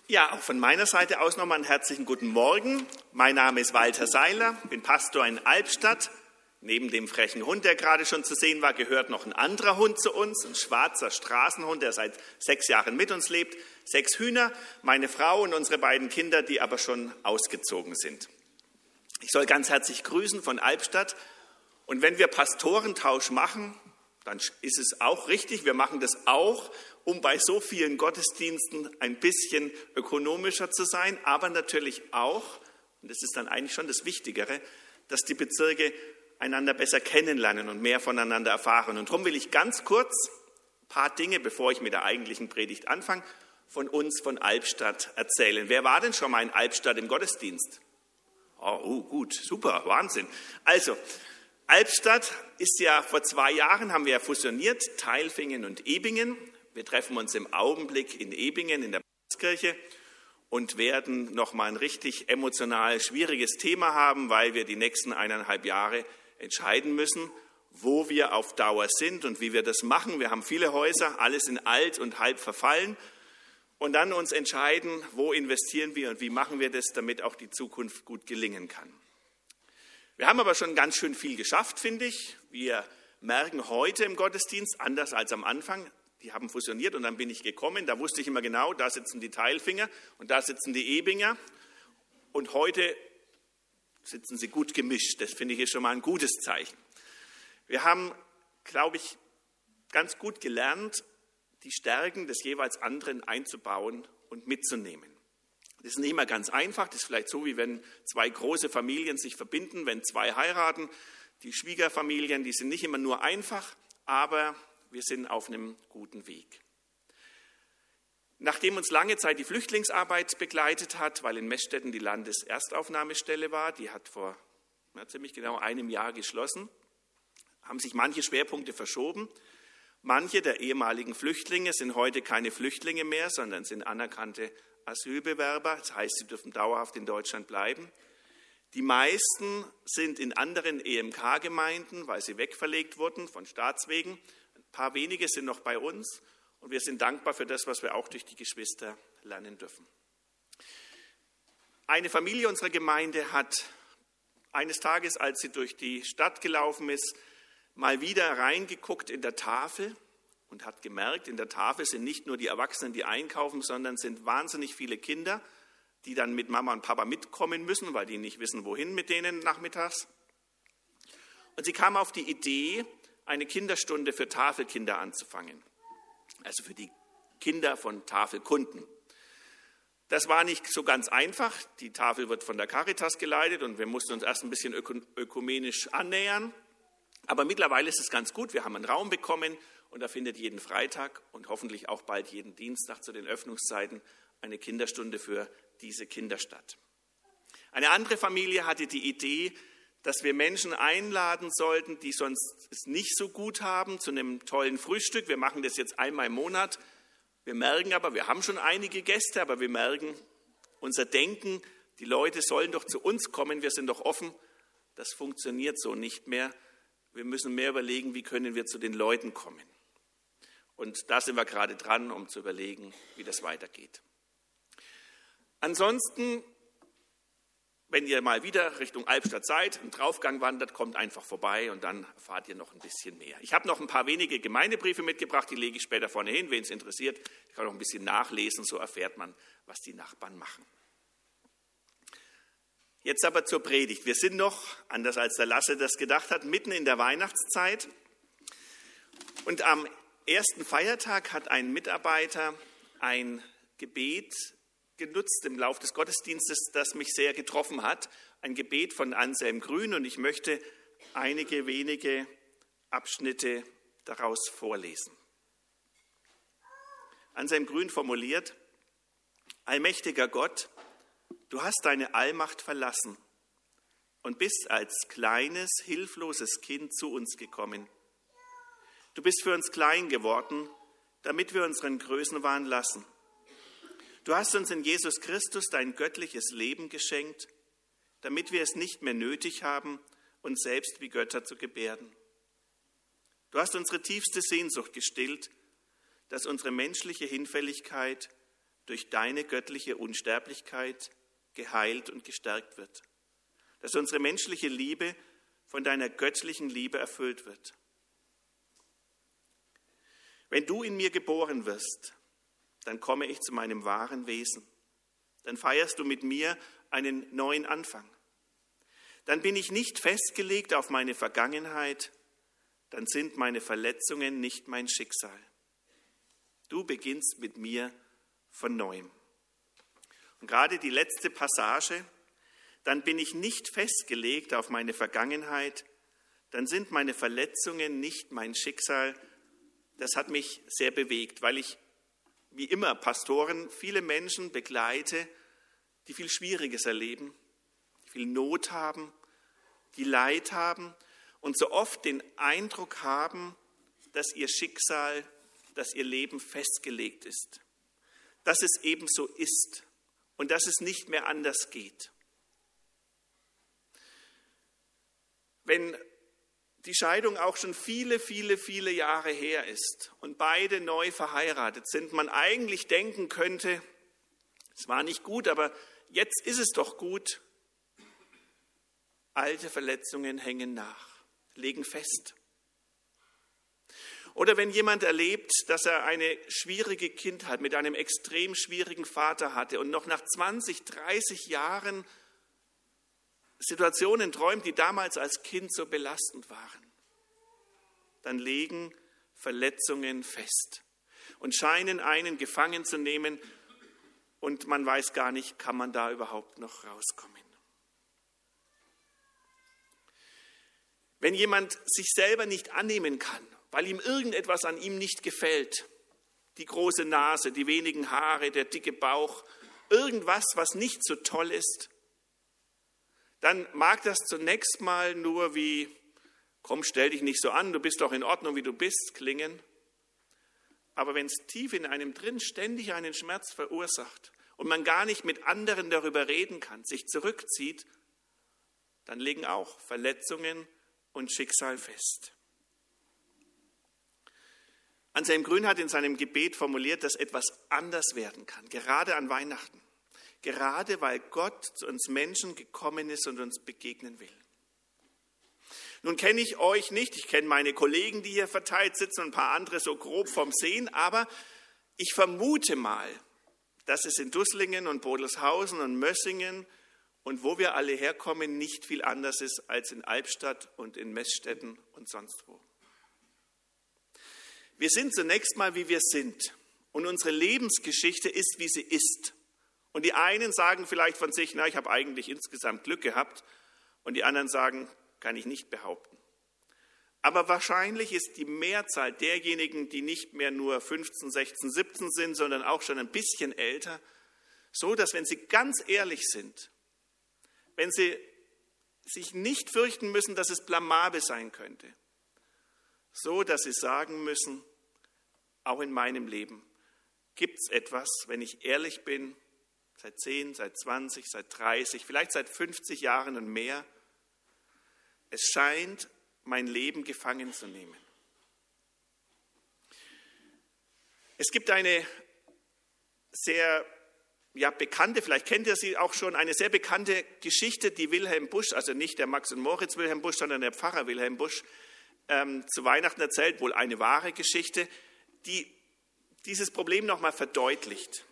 Ja, auch von meiner Seite aus nochmal einen herzlichen guten Morgen. Mein Name ist Walter Seiler, bin Pastor in Albstadt. Neben dem frechen Hund, der gerade schon zu sehen war, gehört noch ein anderer Hund zu uns, ein schwarzer Straßenhund, der seit 6 Jahren mit uns lebt, 6 Hühner, meine Frau und unsere beiden Kinder, die aber schon ausgezogen sind. Ich soll ganz herzlich grüßen von Albstadt. Und wenn wir Pastorentausch machen, dann ist es auch richtig, wir machen das auch, um bei so vielen Gottesdiensten ein bisschen ökonomischer zu sein, aber natürlich auch, und das ist dann eigentlich schon das Wichtigere, dass die Bezirke einander besser kennenlernen und mehr voneinander erfahren. Und darum will ich ganz kurz ein paar Dinge, bevor ich mit der eigentlichen Predigt anfange, von uns, von Albstadt erzählen. Wer war denn schon mal in Albstadt im Gottesdienst? Oh, gut, super, Wahnsinn. Also, Albstadt ist ja vor 2 Jahren, haben wir ja fusioniert, Tailfingen und Ebingen. Wir treffen uns im Augenblick in Ebingen in der Kirche und werden nochmal ein richtig emotional schwieriges Thema haben, weil wir die nächsten 1,5 Jahre entscheiden müssen, wo wir auf Dauer sind und wie wir das machen. Wir haben viele Häuser, alles in alt und halb verfallen. Und dann uns entscheiden, wo investieren wir und wie machen wir das, damit auch die Zukunft gut gelingen kann. Wir haben aber schon ganz schön viel geschafft, finde ich. Wir merken heute im Gottesdienst, anders als am Anfang, die haben fusioniert und dann bin ich gekommen, da wusste ich immer genau, da sitzen die Tailfinger und da sitzen die Ebinger. Und heute sitzen sie gut gemischt, das finde ich ist schon mal ein gutes Zeichen. Wir haben, glaube ich, ganz gut gelernt, die Stärken des jeweils anderen einzubauen und mitzunehmen. Das ist nicht immer ganz einfach, das ist vielleicht so, wie wenn 2 große Familien sich verbinden, wenn 2 heiraten. Die Schwiegerfamilien, die sind nicht immer nur einfach, aber wir sind auf einem guten Weg. Nachdem uns lange Zeit die Flüchtlingsarbeit begleitet hat, weil in Meßstetten die Landeserstaufnahmestelle war, die hat vor ziemlich genau 1 Jahr geschlossen, haben sich manche Schwerpunkte verschoben. Manche der ehemaligen Flüchtlinge sind heute keine Flüchtlinge mehr, sondern sind anerkannte Asylbewerber. Das heißt, sie dürfen dauerhaft in Deutschland bleiben. Die meisten sind in anderen EMK-Gemeinden, weil sie wegverlegt wurden von Staatswegen. Ein paar wenige sind noch bei uns und wir sind dankbar für das, was wir auch durch die Geschwister lernen dürfen. Eine Familie unserer Gemeinde hat eines Tages, als sie durch die Stadt gelaufen ist, mal wieder reingeguckt in der Tafel und hat gemerkt, in der Tafel sind nicht nur die Erwachsenen, die einkaufen, sondern sind wahnsinnig viele Kinder, die dann mit Mama und Papa mitkommen müssen, weil die nicht wissen, wohin mit denen nachmittags. Und sie kam auf die Idee, eine Kinderstunde für Tafelkinder anzufangen, also für die Kinder von Tafelkunden. Das war nicht so ganz einfach. Die Tafel wird von der Caritas geleitet und wir mussten uns erst ein bisschen ökumenisch annähern. Aber mittlerweile ist es ganz gut. Wir haben einen Raum bekommen und da findet jeden Freitag und hoffentlich auch bald jeden Dienstag zu den Öffnungszeiten eine Kinderstunde für diese Kinder statt. Eine andere Familie hatte die Idee, dass wir Menschen einladen sollten, die sonst es nicht so gut haben, zu einem tollen Frühstück. Wir machen das jetzt einmal im Monat. Wir merken aber, wir haben schon einige Gäste, aber wir merken, unser Denken, die Leute sollen doch zu uns kommen, wir sind doch offen. Das funktioniert so nicht mehr. Wir müssen mehr überlegen, wie können wir zu den Leuten kommen. Und da sind wir gerade dran, um zu überlegen, wie das weitergeht. Ansonsten, wenn ihr mal wieder Richtung Albstadt seid, einen Draufgang wandert, kommt einfach vorbei und dann erfahrt ihr noch ein bisschen mehr. Ich habe noch ein paar wenige Gemeindebriefe mitgebracht, die lege ich später vorne hin, wen es interessiert. Ich kann noch ein bisschen nachlesen, so erfährt man, was die Nachbarn machen. Jetzt aber zur Predigt. Wir sind noch, anders als der Lasse das gedacht hat, mitten in der Weihnachtszeit. Und am ersten Feiertag hat ein Mitarbeiter ein Gebet genutzt im Lauf des Gottesdienstes, das mich sehr getroffen hat. Ein Gebet von Anselm Grün und ich möchte einige wenige Abschnitte daraus vorlesen. Anselm Grün formuliert: Allmächtiger Gott, du hast deine Allmacht verlassen und bist als kleines, hilfloses Kind zu uns gekommen. Du bist für uns klein geworden, damit wir unseren Größenwahn lassen. Du hast uns in Jesus Christus dein göttliches Leben geschenkt, damit wir es nicht mehr nötig haben, uns selbst wie Götter zu gebärden. Du hast unsere tiefste Sehnsucht gestillt, dass unsere menschliche Hinfälligkeit durch deine göttliche Unsterblichkeit geheilt und gestärkt wird. Dass unsere menschliche Liebe von deiner göttlichen Liebe erfüllt wird. Wenn du in mir geboren wirst, dann komme ich zu meinem wahren Wesen. Dann feierst du mit mir einen neuen Anfang. Dann bin ich nicht festgelegt auf meine Vergangenheit, dann sind meine Verletzungen nicht mein Schicksal. Du beginnst mit mir von neuem. Und gerade die letzte Passage, dann bin ich nicht festgelegt auf meine Vergangenheit, dann sind meine Verletzungen nicht mein Schicksal. Das hat mich sehr bewegt, weil ich, wie immer Pastoren, viele Menschen begleite, die viel Schwieriges erleben, die viel Not haben, die Leid haben und so oft den Eindruck haben, dass ihr Schicksal, dass ihr Leben festgelegt ist, dass es eben so ist und dass es nicht mehr anders geht. Wenn die Scheidung auch schon viele, viele, viele Jahre her ist und beide neu verheiratet sind, man eigentlich denken könnte, es war nicht gut, aber jetzt ist es doch gut. Alte Verletzungen hängen nach, legen fest. Oder wenn jemand erlebt, dass er eine schwierige Kindheit mit einem extrem schwierigen Vater hatte und noch nach 20, 30 Jahren Situationen träumt, die damals als Kind so belastend waren, dann legen Verletzungen fest und scheinen einen gefangen zu nehmen und man weiß gar nicht, kann man da überhaupt noch rauskommen. Wenn jemand sich selber nicht annehmen kann, weil ihm irgendetwas an ihm nicht gefällt, die große Nase, die wenigen Haare, der dicke Bauch, irgendwas, was nicht so toll ist, dann mag das zunächst mal nur wie, komm, stell dich nicht so an, du bist doch in Ordnung, wie du bist, klingen. Aber wenn es tief in einem drin ständig einen Schmerz verursacht und man gar nicht mit anderen darüber reden kann, sich zurückzieht, dann legen auch Verletzungen und Schicksal fest. Anselm Grün hat in seinem Gebet formuliert, dass etwas anders werden kann, gerade an Weihnachten. Gerade weil Gott zu uns Menschen gekommen ist und uns begegnen will. Nun kenne ich euch nicht, ich kenne meine Kollegen, die hier verteilt sitzen und ein paar andere so grob vom Sehen, aber ich vermute mal, dass es in Dusslingen und Bodelshausen und Mössingen und wo wir alle herkommen, nicht viel anders ist als in Albstadt und in Meßstetten und sonst wo. Wir sind zunächst mal, wie wir sind und unsere Lebensgeschichte ist, wie sie ist. Und die einen sagen vielleicht von sich, na, ich habe eigentlich insgesamt Glück gehabt. Und die anderen sagen, kann ich nicht behaupten. Aber wahrscheinlich ist die Mehrzahl derjenigen, die nicht mehr nur 15, 16, 17 sind, sondern auch schon ein bisschen älter, so, dass wenn sie ganz ehrlich sind, wenn sie sich nicht fürchten müssen, dass es blamabel sein könnte, so, dass sie sagen müssen, auch in meinem Leben gibt es etwas, wenn ich ehrlich bin, seit 10, seit 20, seit 30, vielleicht seit 50 Jahren und mehr. Es scheint, mein Leben gefangen zu nehmen. Es gibt eine sehr bekannte, vielleicht kennt ihr sie auch schon, eine sehr bekannte Geschichte, die Wilhelm Busch, also nicht der Max und Moritz Wilhelm Busch, sondern der Pfarrer Wilhelm Busch, zu Weihnachten erzählt, wohl eine wahre Geschichte, die dieses Problem nochmal verdeutlicht.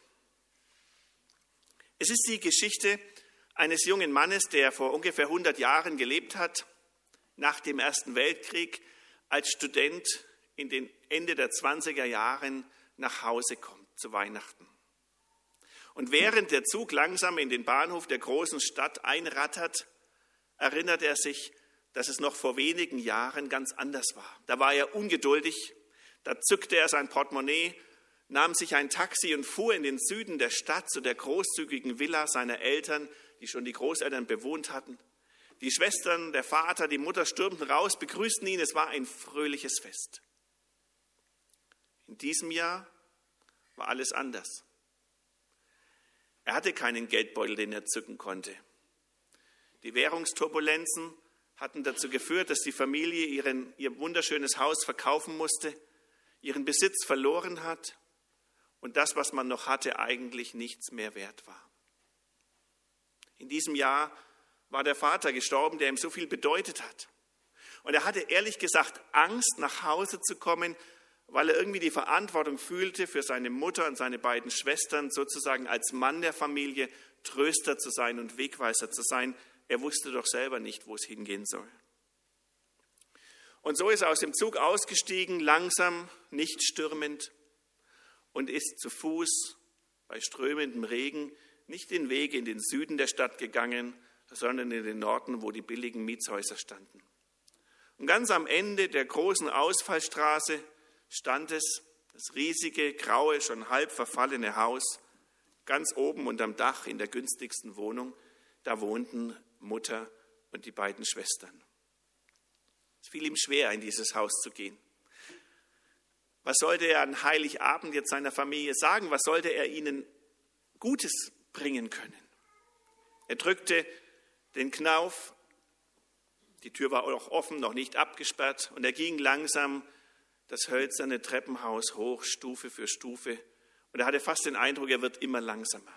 Es ist die Geschichte eines jungen Mannes, der vor ungefähr 100 Jahren gelebt hat, nach dem Ersten Weltkrieg, als Student in den Ende der 20er Jahren nach Hause kommt zu Weihnachten. Und während der Zug langsam in den Bahnhof der großen Stadt einrattert, erinnert er sich, dass es noch vor wenigen Jahren ganz anders war. Da war er ungeduldig, da zückte er sein Portemonnaie, nahm sich ein Taxi und fuhr in den Süden der Stadt zu der großzügigen Villa seiner Eltern, die schon die Großeltern bewohnt hatten. Die Schwestern, der Vater, die Mutter stürmten raus, begrüßten ihn. Es war ein fröhliches Fest. In diesem Jahr war alles anders. Er hatte keinen Geldbeutel, den er zücken konnte. Die Währungsturbulenzen hatten dazu geführt, dass die Familie ihr wunderschönes Haus verkaufen musste, ihren Besitz verloren hat und das, was man noch hatte, eigentlich nichts mehr wert war. In diesem Jahr war der Vater gestorben, der ihm so viel bedeutet hat. Und er hatte ehrlich gesagt Angst, nach Hause zu kommen, weil er irgendwie die Verantwortung fühlte, für seine Mutter und seine beiden Schwestern sozusagen als Mann der Familie Tröster zu sein und Wegweiser zu sein. Er wusste doch selber nicht, wo es hingehen soll. Und so ist er aus dem Zug ausgestiegen, langsam, nicht stürmend, und ist zu Fuß bei strömendem Regen nicht den Weg in den Süden der Stadt gegangen, sondern in den Norden, wo die billigen Mietshäuser standen. Und ganz am Ende der großen Ausfallstraße stand es, das riesige, graue, schon halb verfallene Haus, ganz oben unterm Dach in der günstigsten Wohnung. Da wohnten Mutter und die beiden Schwestern. Es fiel ihm schwer, in dieses Haus zu gehen. Was sollte er an Heiligabend jetzt seiner Familie sagen? Was sollte er ihnen Gutes bringen können? Er drückte den Knauf, die Tür war auch offen, noch nicht abgesperrt, und er ging langsam das hölzerne Treppenhaus hoch, Stufe für Stufe, und er hatte fast den Eindruck, er wird immer langsamer.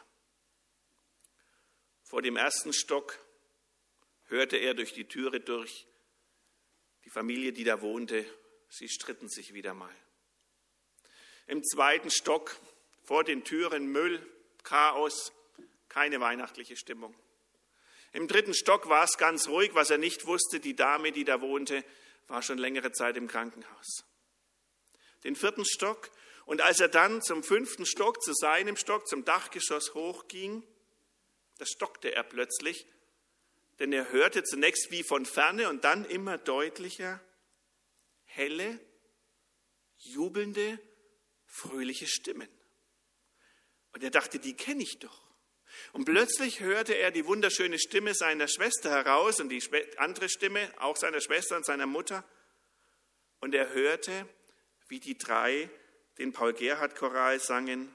Vor dem ersten Stock hörte er durch die Türe durch, die Familie, die da wohnte, sie stritten sich wieder mal. Im zweiten Stock, vor den Türen Müll, Chaos, keine weihnachtliche Stimmung. Im dritten Stock war es ganz ruhig. Was er nicht wusste, die Dame, die da wohnte, war schon längere Zeit im Krankenhaus. Den vierten Stock, und als er dann zum 5. Stock, zu seinem Stock, zum Dachgeschoss hochging, da stockte er plötzlich, denn er hörte zunächst wie von ferne und dann immer deutlicher helle, jubelnde, fröhliche Stimmen. Und er dachte, die kenne ich doch. Und plötzlich hörte er die wunderschöne Stimme seiner Schwester heraus und die andere Stimme, auch seiner Schwester und seiner Mutter. Und er hörte, wie die drei den Paul-Gerhardt-Choral sangen: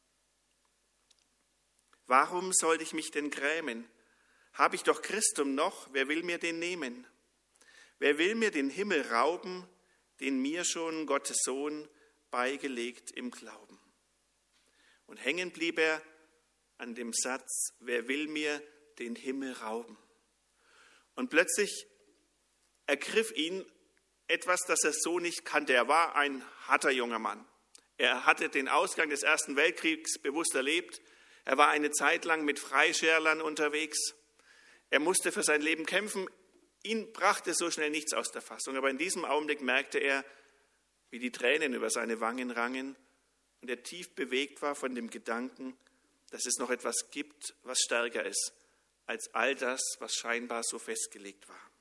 Warum sollte ich mich denn grämen? Hab ich doch Christum noch, wer will mir den nehmen? Wer will mir den Himmel rauben, den mir schon Gottes Sohn beigelegt im Glauben? Und hängen blieb er an dem Satz, wer will mir den Himmel rauben? Und plötzlich ergriff ihn etwas, das er so nicht kannte. Er war ein harter junger Mann. Er hatte den Ausgang des Ersten Weltkriegs bewusst erlebt. Er war eine Zeit lang mit Freischärlern unterwegs. Er musste für sein Leben kämpfen. Ihn brachte so schnell nichts aus der Fassung. Aber in diesem Augenblick merkte er, wie die Tränen über seine Wangen rangen und er tief bewegt war von dem Gedanken, dass es noch etwas gibt, was stärker ist als all das, was scheinbar so festgelegt war.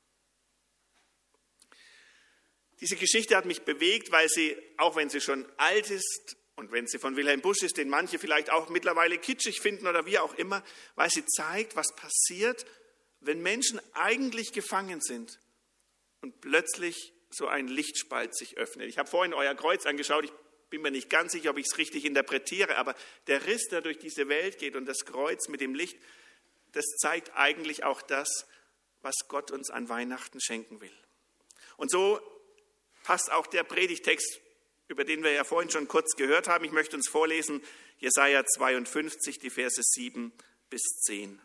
Diese Geschichte hat mich bewegt, weil sie, auch wenn sie schon alt ist und wenn sie von Wilhelm Busch ist, den manche vielleicht auch mittlerweile kitschig finden oder wie auch immer, weil sie zeigt, was passiert, wenn Menschen eigentlich gefangen sind und plötzlich so ein Lichtspalt sich öffnet. Ich habe vorhin euer Kreuz angeschaut, ich bin mir nicht ganz sicher, ob ich es richtig interpretiere, aber der Riss, der durch diese Welt geht und das Kreuz mit dem Licht, das zeigt eigentlich auch das, was Gott uns an Weihnachten schenken will. Und so passt auch der Predigtext, über den wir ja vorhin schon kurz gehört haben. Ich möchte uns vorlesen, Jesaja 52, die Verse 7 bis 10.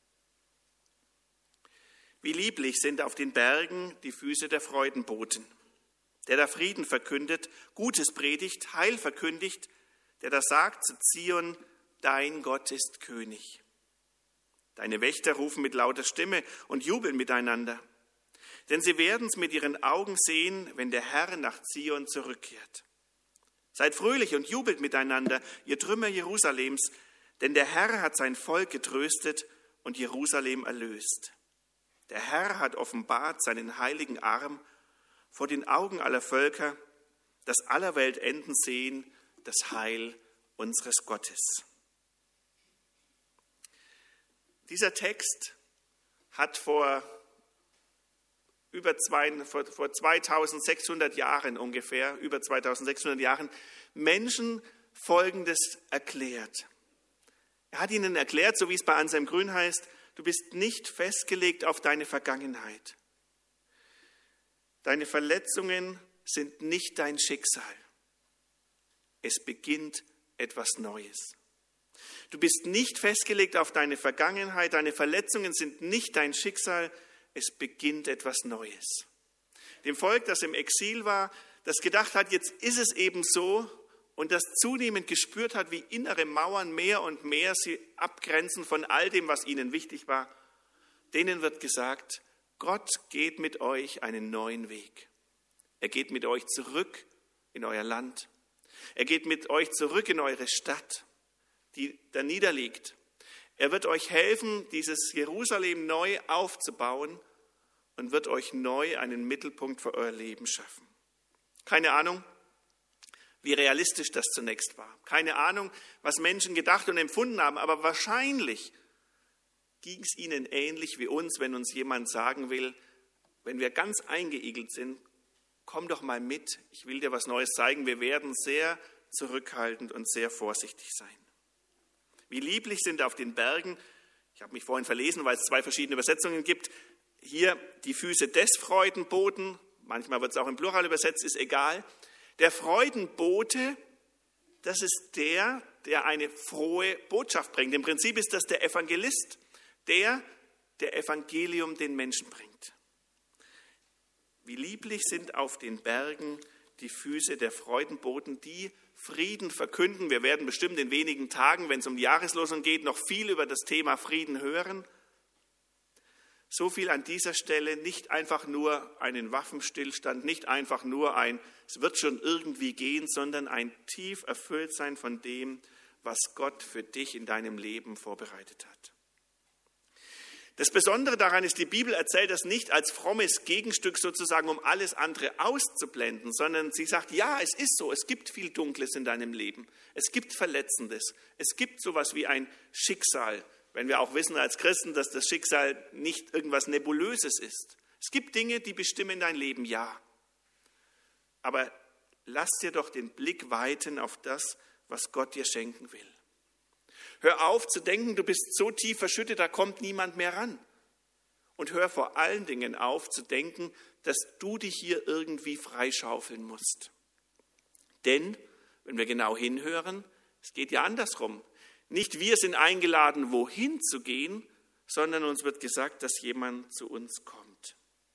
Wie lieblich sind auf den Bergen die Füße der Freudenboten, der da Frieden verkündet, Gutes predigt, Heil verkündigt, der da sagt zu Zion, dein Gott ist König. Deine Wächter rufen mit lauter Stimme und jubeln miteinander, denn sie werden's mit ihren Augen sehen, wenn der Herr nach Zion zurückkehrt. Seid fröhlich und jubelt miteinander, ihr Trümmer Jerusalems, denn der Herr hat sein Volk getröstet und Jerusalem erlöst. Der Herr hat offenbart seinen heiligen Arm vor den Augen aller Völker, dass aller Welt Enden sehen das Heil unseres Gottes. Dieser Text hat vor 2600 Jahren ungefähr, über 2600 Jahren, Menschen Folgendes erklärt. Er hat ihnen erklärt, so wie es bei Anselm Grün heißt, du bist nicht festgelegt auf deine Vergangenheit. Deine Verletzungen sind nicht dein Schicksal. Es beginnt etwas Neues. Du bist nicht festgelegt auf deine Vergangenheit, deine Verletzungen sind nicht dein Schicksal, es beginnt etwas Neues. Dem Volk, das im Exil war, das gedacht hat, jetzt ist es eben so und das zunehmend gespürt hat, wie innere Mauern mehr und mehr sie abgrenzen von all dem, was ihnen wichtig war, denen wird gesagt, Gott geht mit euch einen neuen Weg. Er geht mit euch zurück in euer Land. Er geht mit euch zurück in eure Stadt, die da niederliegt. Er wird euch helfen, dieses Jerusalem neu aufzubauen und wird euch neu einen Mittelpunkt für euer Leben schaffen. Keine Ahnung, wie realistisch das zunächst war. Keine Ahnung, was Menschen gedacht und empfunden haben, aber wahrscheinlich ging es ihnen ähnlich wie uns, wenn uns jemand sagen will, wenn wir ganz eingeigelt sind, komm doch mal mit, ich will dir was Neues zeigen. Wir werden sehr zurückhaltend und sehr vorsichtig sein. Wie lieblich sind auf den Bergen, ich habe mich vorhin verlesen, weil es 2 verschiedene Übersetzungen gibt, hier die Füße des Freudenboten, manchmal wird es auch im Plural übersetzt, ist egal. Der Freudenbote, das ist der eine frohe Botschaft bringt. Im Prinzip ist das der Evangelist, der Evangelium den Menschen bringt. Wie lieblich sind auf den Bergen die Füße der Freudenboten, die Frieden verkünden. Wir werden bestimmt in wenigen Tagen, wenn es um die Jahreslosung geht, noch viel über das Thema Frieden hören. So viel an dieser Stelle, nicht einfach nur einen Waffenstillstand, nicht einfach nur es wird schon irgendwie gehen, sondern ein tief Erfülltsein von dem, was Gott für dich in deinem Leben vorbereitet hat. Das Besondere daran ist, die Bibel erzählt das nicht als frommes Gegenstück sozusagen, um alles andere auszublenden, sondern sie sagt, ja, es ist so, es gibt viel Dunkles in deinem Leben, es gibt Verletzendes, es gibt sowas wie ein Schicksal, wenn wir auch wissen als Christen, dass das Schicksal nicht irgendwas Nebulöses ist. Es gibt Dinge, die bestimmen dein Leben, ja. Aber lass dir doch den Blick weiten auf das, was Gott dir schenken will. Hör auf zu denken, du bist so tief verschüttet, da kommt niemand mehr ran. Und hör vor allen Dingen auf zu denken, dass du dich hier irgendwie freischaufeln musst. Denn, wenn wir genau hinhören, es geht ja andersrum. Nicht wir sind eingeladen, wohin zu gehen, sondern uns wird gesagt, dass jemand zu uns kommt.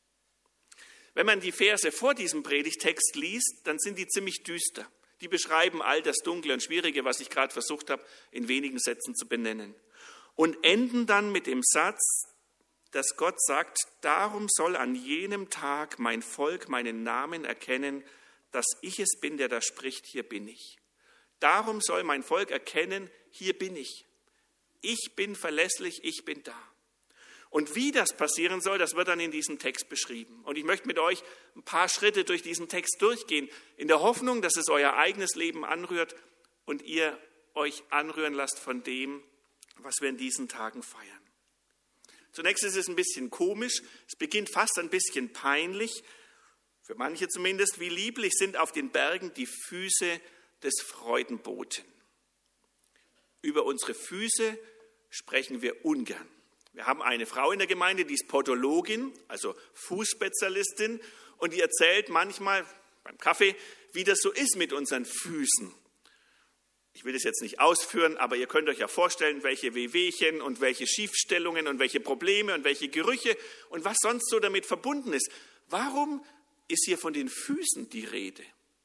Wenn man die Verse vor diesem Predigtext liest, dann sind die ziemlich düster. Die beschreiben all das Dunkle und Schwierige, was ich gerade versucht habe, in wenigen Sätzen zu benennen. Und enden dann mit dem Satz, dass Gott sagt, darum soll an jenem Tag mein Volk meinen Namen erkennen, dass ich es bin, der da spricht, hier bin ich. Darum soll mein Volk erkennen, hier bin ich. Ich bin verlässlich, ich bin da. Und wie das passieren soll, das wird dann in diesem Text beschrieben. Und ich möchte mit euch ein paar Schritte durch diesen Text durchgehen, in der Hoffnung, dass es euer eigenes Leben anrührt und ihr euch anrühren lasst von dem, was wir in diesen Tagen feiern. Zunächst ist es ein bisschen komisch, es beginnt fast ein bisschen peinlich, für manche zumindest, wie lieblich sind auf den Bergen die Füße des Freudenboten. Über unsere Füße sprechen wir ungern. Wir haben eine Frau in der Gemeinde, die ist Podologin, also Fußspezialistin, und die erzählt manchmal beim Kaffee, wie das so ist mit unseren Füßen. Ich will das jetzt nicht ausführen, aber ihr könnt euch ja vorstellen, welche Wehwehchen und welche Schiefstellungen und welche Probleme und welche Gerüche und was sonst so damit verbunden ist. Warum ist hier von den Füßen die Rede?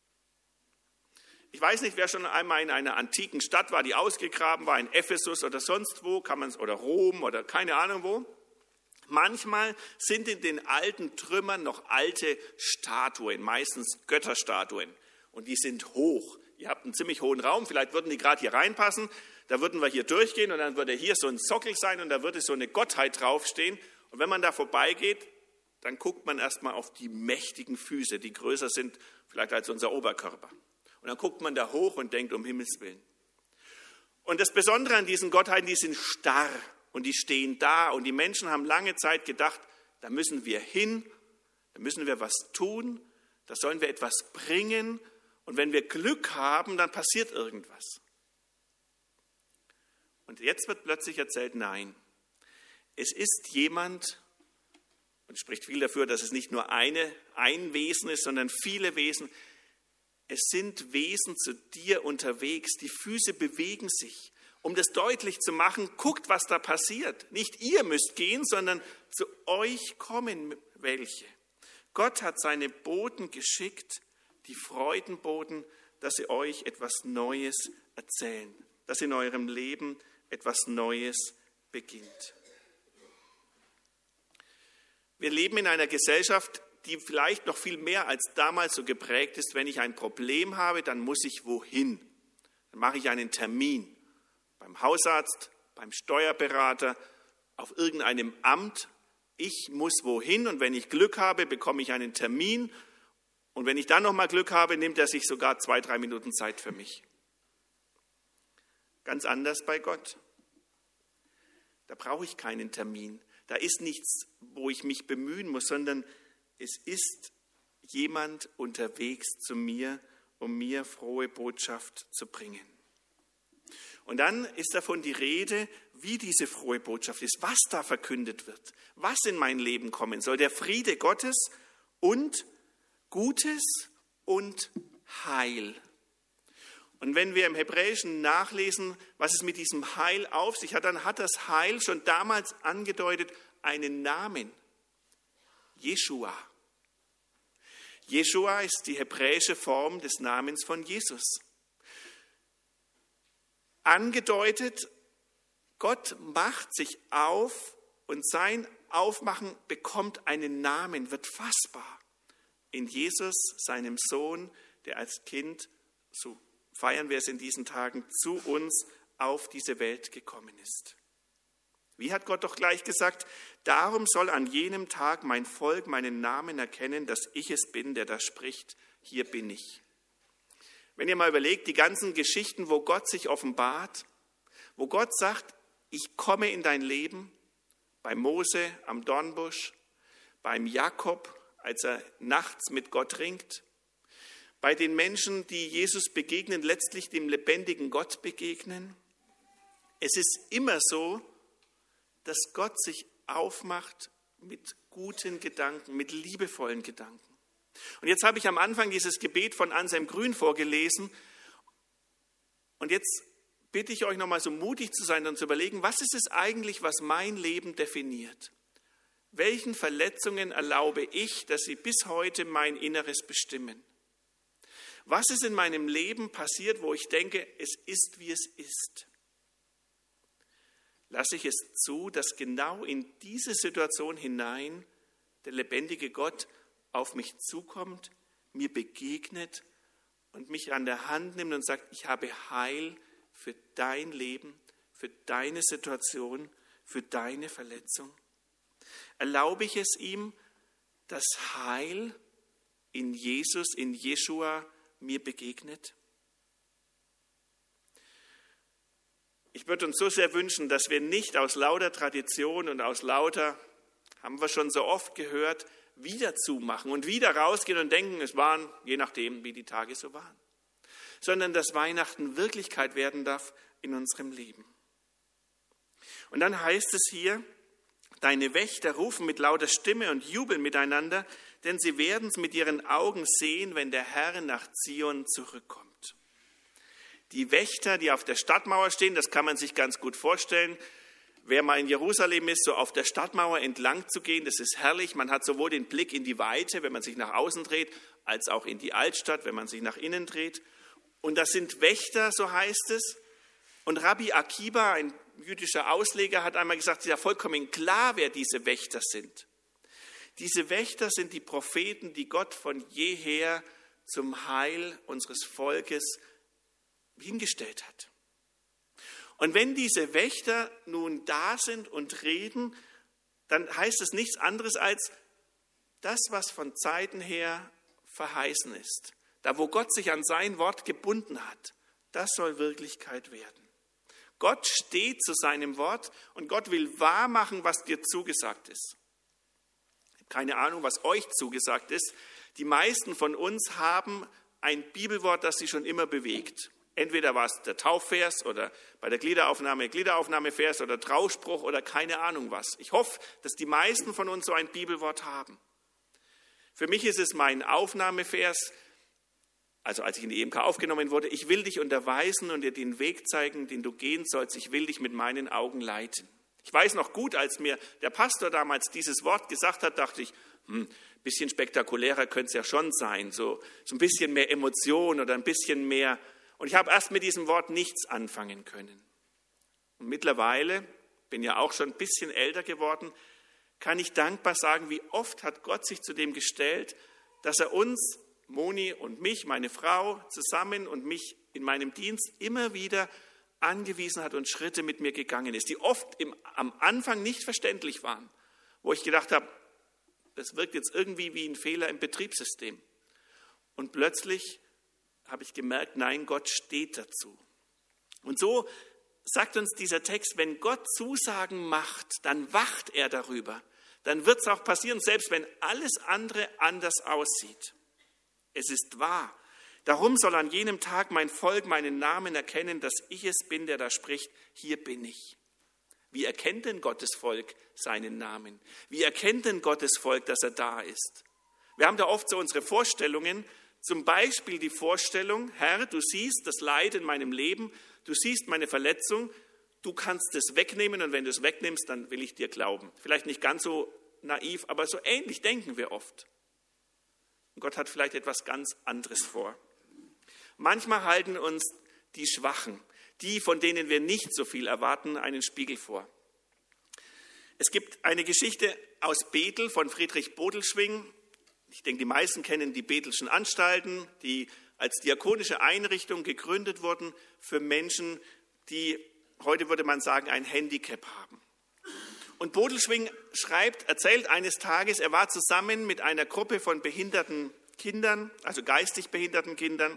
Ich weiß nicht, wer schon einmal in einer antiken Stadt war, die ausgegraben war, in Ephesus oder sonst wo, oder Rom oder keine Ahnung wo. Manchmal sind in den alten Trümmern noch alte Statuen, meistens Götterstatuen. Und die sind hoch. Ihr habt einen ziemlich hohen Raum, vielleicht würden die gerade hier reinpassen. Da würden wir hier durchgehen und dann würde hier so ein Sockel sein und da würde so eine Gottheit draufstehen. Und wenn man da vorbeigeht, dann guckt man erstmal auf die mächtigen Füße, die größer sind vielleicht als unser Oberkörper. Und dann guckt man da hoch und denkt, um Himmels Willen. Und das Besondere an diesen Gottheiten, die sind starr und die stehen da. Und die Menschen haben lange Zeit gedacht, da müssen wir hin, da müssen wir was tun, da sollen wir etwas bringen. Und wenn wir Glück haben, dann passiert irgendwas. Und jetzt wird plötzlich erzählt, nein, es ist jemand, und spricht viel dafür, dass es nicht nur ein Wesen ist, sondern viele Wesen. es sind Wesen zu dir unterwegs, die Füße bewegen sich. Um das deutlich zu machen, guckt, was da passiert. Nicht ihr müsst gehen, sondern zu euch kommen welche. Gott hat seine Boten geschickt, die Freudenboten, dass sie euch etwas Neues erzählen, dass in eurem Leben etwas Neues beginnt. Wir leben in einer Gesellschaft, die vielleicht noch viel mehr als damals so geprägt ist. Wenn ich ein Problem habe, dann muss ich wohin? Dann mache ich einen Termin beim Hausarzt, beim Steuerberater, auf irgendeinem Amt. Ich muss wohin und wenn ich Glück habe, bekomme ich einen Termin. Und wenn ich dann noch mal Glück habe, nimmt er sich sogar 2-3 Minuten Zeit für mich. Ganz anders bei Gott. Da brauche ich keinen Termin. Da ist nichts, wo ich mich bemühen muss, sondern es ist jemand unterwegs zu mir, um mir frohe Botschaft zu bringen. Und dann ist davon die Rede, wie diese frohe Botschaft ist, was da verkündet wird, was in mein Leben kommen soll. Der Friede Gottes und Gutes und Heil. Und wenn wir im Hebräischen nachlesen, was es mit diesem Heil auf sich hat, dann hat das Heil schon damals angedeutet einen Namen. Jeschua. Jeschua ist die hebräische Form des Namens von Jesus. Angedeutet, Gott macht sich auf und sein Aufmachen bekommt einen Namen, wird fassbar. In Jesus, seinem Sohn, der als Kind, so feiern wir es in diesen Tagen, zu uns auf diese Welt gekommen ist. Wie hat Gott doch gleich gesagt, darum soll an jenem Tag mein Volk meinen Namen erkennen, dass ich es bin, der da spricht, hier bin ich. Wenn ihr mal überlegt, die ganzen Geschichten, wo Gott sich offenbart, wo Gott sagt, ich komme in dein Leben, bei Mose am Dornbusch, beim Jakob, als er nachts mit Gott ringt, bei den Menschen, die Jesus begegnen, letztlich dem lebendigen Gott begegnen. Es ist immer so, dass Gott sich aufmacht mit guten Gedanken, mit liebevollen Gedanken. Und jetzt habe ich am Anfang dieses Gebet von Anselm Grün vorgelesen. Und jetzt bitte ich euch nochmal so mutig zu sein und zu überlegen, was ist es eigentlich, was mein Leben definiert? Welchen Verletzungen erlaube ich, dass sie bis heute mein Inneres bestimmen? Was ist in meinem Leben passiert, wo ich denke, es ist, wie es ist? Lasse ich es zu, dass genau in diese Situation hinein der lebendige Gott auf mich zukommt, mir begegnet und mich an der Hand nimmt und sagt, ich habe Heil für dein Leben, für deine Situation, für deine Verletzung? Erlaube ich es ihm, dass Heil in Jesus, in Jeschua mir begegnet? Ich würde uns so sehr wünschen, dass wir nicht aus lauter Tradition und aus lauter, haben wir schon so oft gehört, wieder zumachen und wieder rausgehen und denken, es waren, je nachdem, wie die Tage so waren. Sondern dass Weihnachten Wirklichkeit werden darf in unserem Leben. Und dann heißt es hier, deine Wächter rufen mit lauter Stimme und jubeln miteinander, denn sie werden es mit ihren Augen sehen, wenn der Herr nach Zion zurückkommt. Die Wächter, die auf der Stadtmauer stehen, das kann man sich ganz gut vorstellen. Wer mal in Jerusalem ist, so auf der Stadtmauer entlang zu gehen, das ist herrlich. Man hat sowohl den Blick in die Weite, wenn man sich nach außen dreht, als auch in die Altstadt, wenn man sich nach innen dreht. Und das sind Wächter, so heißt es. Und Rabbi Akiba, ein jüdischer Ausleger, hat einmal gesagt, es ist ja vollkommen klar, wer diese Wächter sind. Diese Wächter sind die Propheten, die Gott von jeher zum Heil unseres Volkes hingestellt hat. Und wenn diese Wächter nun da sind und reden, dann heißt es nichts anderes als das, was von Zeiten her verheißen ist. Da, wo Gott sich an sein Wort gebunden hat, das soll Wirklichkeit werden. Gott steht zu seinem Wort und Gott will wahrmachen, was dir zugesagt ist. Ich habe keine Ahnung, was euch zugesagt ist. Die meisten von uns haben ein Bibelwort, das sie schon immer bewegt. Entweder war es der Taufvers oder bei der Gliederaufnahmevers oder Trauspruch oder keine Ahnung was. Ich hoffe, dass die meisten von uns so ein Bibelwort haben. Für mich ist es mein Aufnahmevers. also als ich in die EMK aufgenommen wurde, ich will dich unterweisen und dir den Weg zeigen, den du gehen sollst. Ich will dich mit meinen Augen leiten. Ich weiß noch gut, als mir der Pastor damals dieses Wort gesagt hat, dachte ich, ein bisschen spektakulärer könnte es ja schon sein, so ein bisschen mehr Emotion oder ein bisschen mehr. Und ich habe erst mit diesem Wort nichts anfangen können. Und mittlerweile, bin ja auch schon ein bisschen älter geworden, kann ich dankbar sagen, wie oft hat Gott sich zu dem gestellt, dass er uns, Moni und mich, meine Frau, zusammen und mich in meinem Dienst immer wieder angewiesen hat und Schritte mit mir gegangen ist, die oft am Anfang nicht verständlich waren, wo ich gedacht habe, das wirkt jetzt irgendwie wie ein Fehler im Betriebssystem. Und plötzlich habe ich gemerkt, nein, Gott steht dazu. Und so sagt uns dieser Text, wenn Gott Zusagen macht, dann wacht er darüber. Dann wird es auch passieren, selbst wenn alles andere anders aussieht. Es ist wahr. Darum soll an jenem Tag mein Volk meinen Namen erkennen, dass ich es bin, der da spricht, hier bin ich. Wie erkennt denn Gottes Volk seinen Namen? Wie erkennt denn Gottes Volk, dass er da ist? Wir haben da oft so unsere Vorstellungen, zum Beispiel die Vorstellung, Herr, du siehst das Leid in meinem Leben, du siehst meine Verletzung, du kannst es wegnehmen und wenn du es wegnimmst, dann will ich dir glauben. Vielleicht nicht ganz so naiv, aber so ähnlich denken wir oft. Und Gott hat vielleicht etwas ganz anderes vor. Manchmal halten uns die Schwachen, die, von denen wir nicht so viel erwarten, einen Spiegel vor. Es gibt eine Geschichte aus Bethel von Friedrich Bodelschwingh. Ich denke, die meisten kennen die Bethelschen Anstalten, die als diakonische Einrichtung gegründet wurden für Menschen, die, heute würde man sagen, ein Handicap haben. Und Bodelschwingh erzählt eines Tages, er war zusammen mit einer Gruppe von behinderten Kindern, also geistig behinderten Kindern,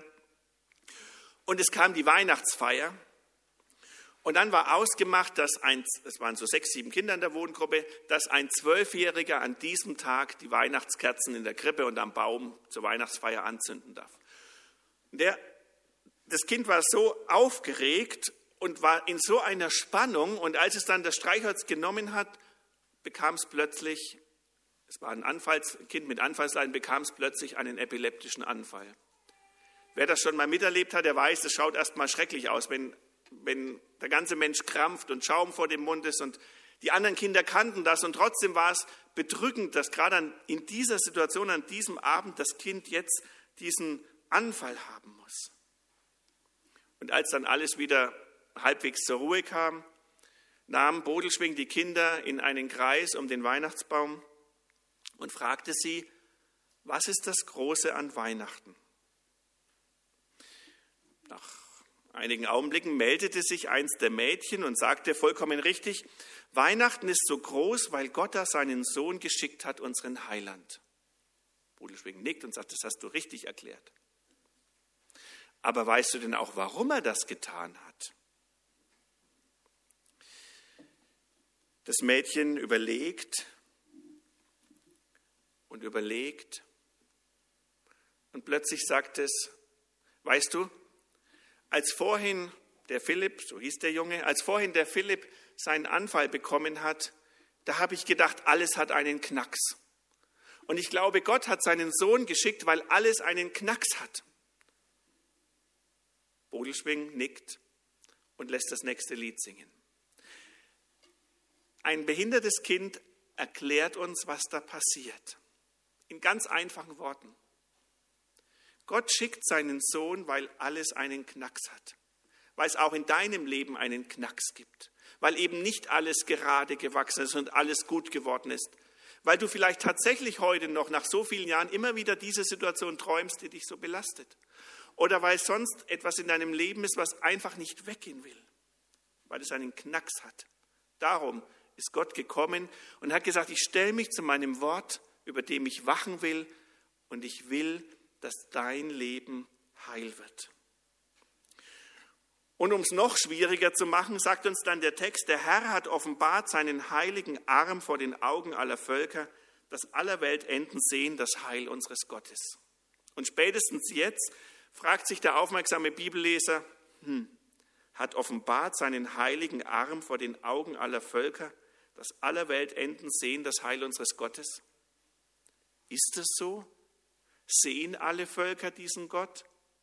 und es kam die Weihnachtsfeier. Und dann war ausgemacht, das waren so 6, 7 Kinder in der Wohngruppe, dass ein 12-Jähriger an diesem Tag die Weihnachtskerzen in der Krippe und am Baum zur Weihnachtsfeier anzünden darf. Das Kind war so aufgeregt und war in so einer Spannung. Und als es dann das Streichholz genommen hat, bekam es plötzlich, es war ein Kind mit Anfallsleiden, bekam es plötzlich einen epileptischen Anfall. Wer das schon mal miterlebt hat, der weiß, das schaut erst mal schrecklich aus, wenn der ganze Mensch krampft und Schaum vor dem Mund ist. Und die anderen Kinder kannten das. Und trotzdem war es bedrückend, dass gerade in dieser Situation, an diesem Abend, das Kind jetzt diesen Anfall haben muss. Und als dann alles wieder halbwegs zur Ruhe kam, nahm Bodelschwingh die Kinder in einen Kreis um den Weihnachtsbaum und fragte sie, was ist das Große an Weihnachten? Nach einigen Augenblicken meldete sich eins der Mädchen und sagte vollkommen richtig, Weihnachten ist so groß, weil Gott da seinen Sohn geschickt hat, unseren Heiland. Bodelschwingh nickt und sagt, das hast du richtig erklärt. Aber weißt du denn auch, warum er das getan hat? Das Mädchen überlegt und überlegt und plötzlich sagt es, weißt du, als vorhin der Philipp, so hieß der Junge, als vorhin der Philipp seinen Anfall bekommen hat, da habe ich gedacht, alles hat einen Knacks. Und ich glaube, Gott hat seinen Sohn geschickt, weil alles einen Knacks hat. Bodelschwingh nickt und lässt das nächste Lied singen. Ein behindertes Kind erklärt uns, was da passiert. In ganz einfachen Worten. Gott schickt seinen Sohn, weil alles einen Knacks hat. Weil es auch in deinem Leben einen Knacks gibt. Weil eben nicht alles gerade gewachsen ist und alles gut geworden ist. Weil du vielleicht tatsächlich heute noch nach so vielen Jahren immer wieder diese Situation träumst, die dich so belastet. Oder weil sonst etwas in deinem Leben ist, was einfach nicht weggehen will. Weil es einen Knacks hat. Darum ist Gott gekommen und hat gesagt, ich stelle mich zu meinem Wort, über dem ich wachen will und ich will, dass dein Leben heil wird. Und um es noch schwieriger zu machen, sagt uns dann der Text, der Herr hat offenbart seinen heiligen Arm vor den Augen aller Völker, dass aller Welt Enden sehen das Heil unseres Gottes. Und spätestens jetzt fragt sich der aufmerksame Bibelleser, hat offenbart seinen heiligen Arm vor den Augen aller Völker, dass aller Welt Enden sehen das Heil unseres Gottes? Ist es so? Sehen alle Völker diesen Gott?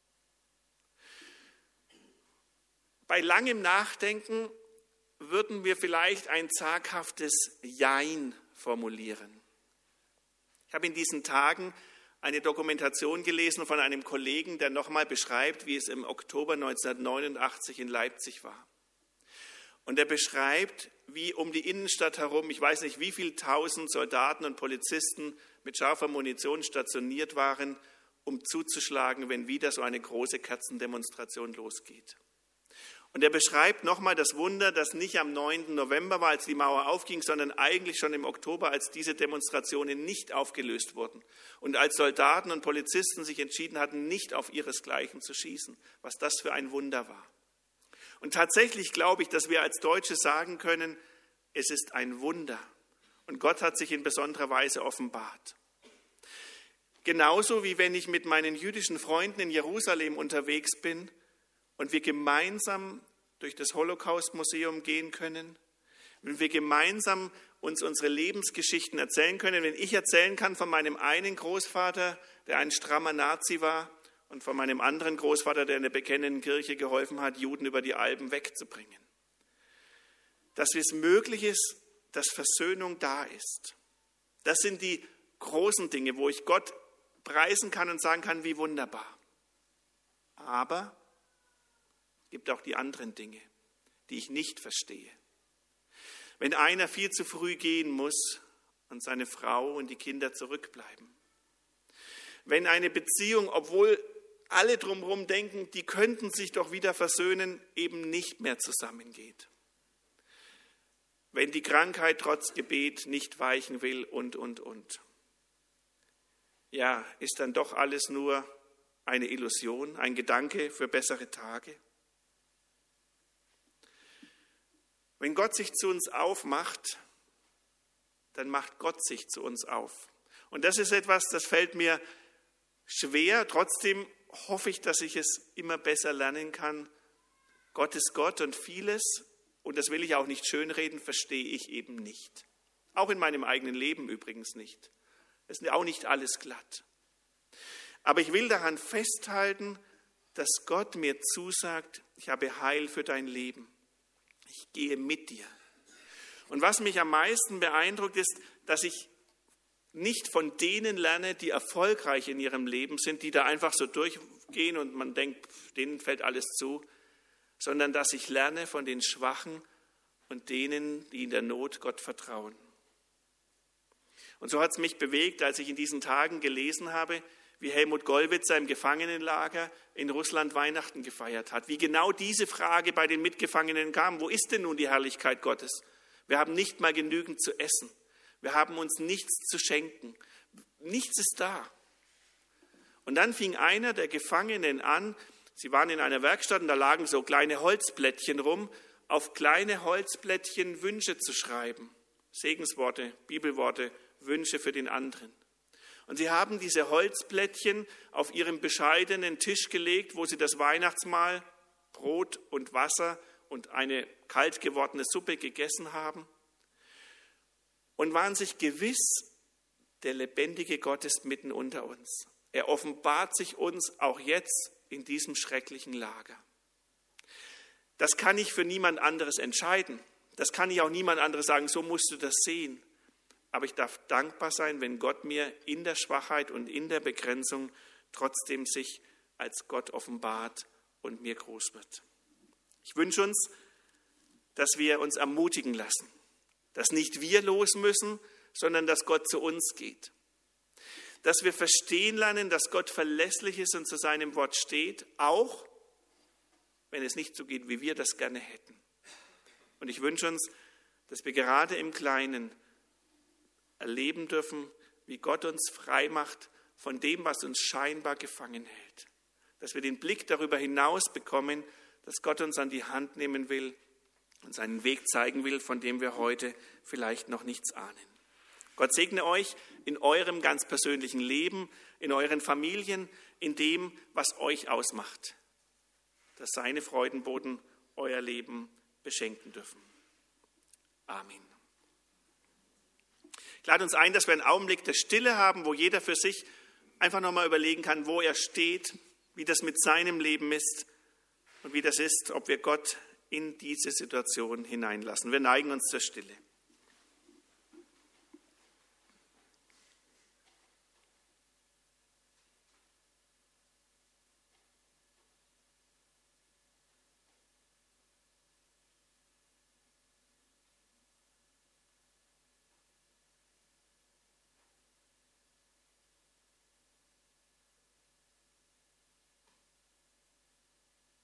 bei langem Nachdenken würden wir vielleicht ein zaghaftes Jein formulieren. Ich habe in diesen Tagen eine Dokumentation gelesen von einem Kollegen, der nochmal beschreibt, wie es im Oktober 1989 in Leipzig war. Und er beschreibt, wie um die Innenstadt herum, ich weiß nicht wie viele tausend Soldaten und Polizisten mit scharfer Munition stationiert waren, um zuzuschlagen, wenn wieder so eine große Kerzendemonstration losgeht. Und er beschreibt nochmal das Wunder, das nicht am 9. November war, als die Mauer aufging, sondern eigentlich schon im Oktober, als diese Demonstrationen nicht aufgelöst wurden und als Soldaten und Polizisten sich entschieden hatten, nicht auf ihresgleichen zu schießen, was das für ein Wunder war. Und tatsächlich glaube ich, dass wir als Deutsche sagen können, es ist ein Wunder und Gott hat sich in besonderer Weise offenbart. Genauso wie wenn ich mit meinen jüdischen Freunden in Jerusalem unterwegs bin und wir gemeinsam durch das Holocaust-Museum gehen können, wenn wir gemeinsam uns unsere Lebensgeschichten erzählen können, wenn ich erzählen kann von meinem einen Großvater, der ein strammer Nazi war, und von meinem anderen Großvater, der in der bekennenden Kirche geholfen hat, Juden über die Alpen wegzubringen. Dass es möglich ist, dass Versöhnung da ist. Das sind die großen Dinge, wo ich Gott preisen kann und sagen kann, wie wunderbar. Aber es gibt auch die anderen Dinge, die ich nicht verstehe. Wenn einer viel zu früh gehen muss und seine Frau und die Kinder zurückbleiben. Wenn eine Beziehung, obwohl alle drumherum denken, die könnten sich doch wieder versöhnen, eben nicht mehr zusammengeht. Wenn die Krankheit trotz Gebet nicht weichen will und. Ja, ist dann doch alles nur eine Illusion, ein Gedanke für bessere Tage? Wenn Gott sich zu uns aufmacht, dann macht Gott sich zu uns auf. Und das ist etwas, das fällt mir schwer, trotzdem hoffe ich, dass ich es immer besser lernen kann. Gott ist Gott und vieles, und das will ich auch nicht schönreden, verstehe ich eben nicht. Auch in meinem eigenen Leben übrigens nicht. Es ist auch nicht alles glatt. Aber ich will daran festhalten, dass Gott mir zusagt, ich habe Heil für dein Leben. Ich gehe mit dir. Und was mich am meisten beeindruckt ist, dass ich nicht von denen lerne, die erfolgreich in ihrem Leben sind, die da einfach so durchgehen und man denkt, denen fällt alles zu, sondern dass ich lerne von den Schwachen und denen, die in der Not Gott vertrauen. Und so hat es mich bewegt, als ich in diesen Tagen gelesen habe, wie Helmut Gollwitzer im Gefangenenlager in Russland Weihnachten gefeiert hat, wie genau diese Frage bei den Mitgefangenen kam, wo ist denn nun die Herrlichkeit Gottes? Wir haben nicht mal genügend zu essen. Wir haben uns nichts zu schenken. Nichts ist da. Und dann fing einer der Gefangenen an, sie waren in einer Werkstatt und da lagen so kleine Holzblättchen rum, auf kleine Holzblättchen Wünsche zu schreiben. Segensworte, Bibelworte, Wünsche für den anderen. Und sie haben diese Holzblättchen auf ihren bescheidenen Tisch gelegt, wo sie das Weihnachtsmahl, Brot und Wasser und eine kalt gewordene Suppe gegessen haben. Und waren sich gewiss, der lebendige Gott ist mitten unter uns. Er offenbart sich uns auch jetzt in diesem schrecklichen Lager. Das kann ich für niemand anderes entscheiden. Das kann ich auch niemand anderes sagen, so musst du das sehen. Aber ich darf dankbar sein, wenn Gott mir in der Schwachheit und in der Begrenzung trotzdem sich als Gott offenbart und mir groß wird. Ich wünsche uns, dass wir uns ermutigen lassen, dass nicht wir los müssen, sondern dass Gott zu uns geht. Dass wir verstehen lernen, dass Gott verlässlich ist und zu seinem Wort steht, auch wenn es nicht so geht, wie wir das gerne hätten. Und ich wünsche uns, dass wir gerade im Kleinen erleben dürfen, wie Gott uns frei macht von dem, was uns scheinbar gefangen hält. Dass wir den Blick darüber hinaus bekommen, dass Gott uns an die Hand nehmen will und seinen Weg zeigen will, von dem wir heute vielleicht noch nichts ahnen. Gott segne euch in eurem ganz persönlichen Leben, in euren Familien, in dem, was euch ausmacht. Dass seine Freudenboten euer Leben beschenken dürfen. Amen. Ich lade uns ein, dass wir einen Augenblick der Stille haben, wo jeder für sich einfach nochmal überlegen kann, wo er steht, wie das mit seinem Leben ist und wie das ist, ob wir Gott in diese Situation hineinlassen. Wir neigen uns zur Stille.